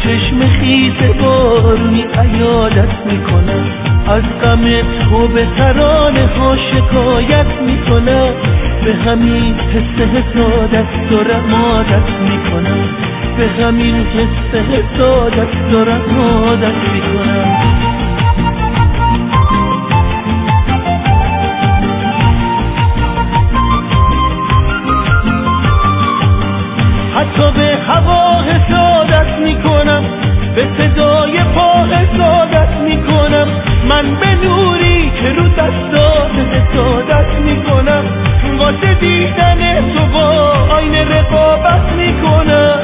چشم خیس بارونی عیادت میکنم، از غم تو به ترانه ها شکایت میکنم، به همین حس حسادت دارم عادت میکنم، به همین حس حسادت دارم عادت میکنم. حتی به هوا حسادت میکنم، به صدای پا حسادت میکنم، من به نوری که رو دستات حسادت میکنم، واسه دیدن تو با آینه رقابت میکنم.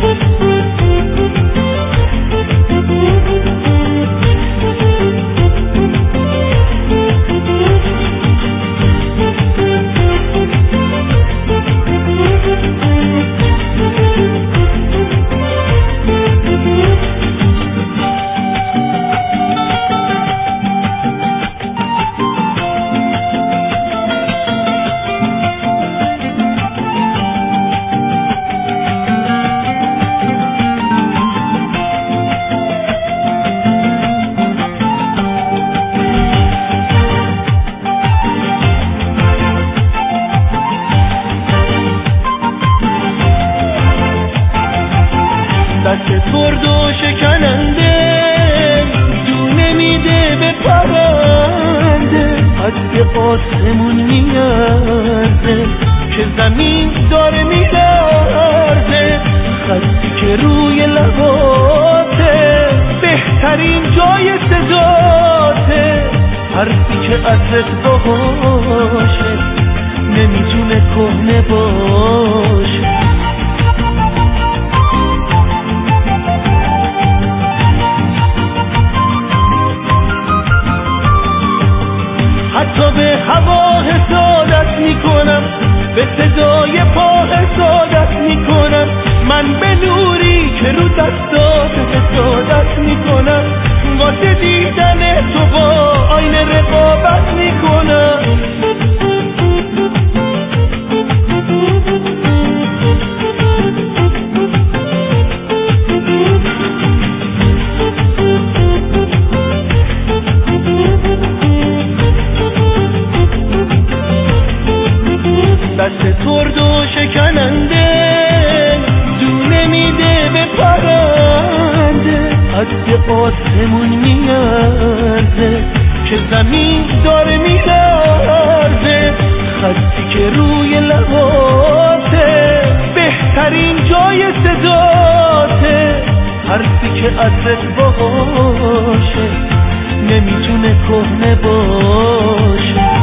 دست ترد و شکننده دونه میده به پرنده، از به آسمون میارزه که زمین داره میلرزه، خطی که روی لباته بهترین جای سزاته، حرفی که ازت باشه نمیتونه کهنه باشه. حتی به هوا حسادت میکنم، به صدای پا حسادت میکنم، من به نوری که رو دستات حسادت میکنم، واسه دیدن تو با آینه رقابت میکنم. دست ترد و شکننده دونه میده به پرنده، از به آسمون میارزه که زمین داره میلرزه، خطی که روی لباته بهترین جای سزاته، حرفی که ازت باشه نمیتونه کهنه باشه.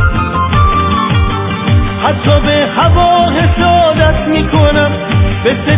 حتی به هوا حسادت میکنم، به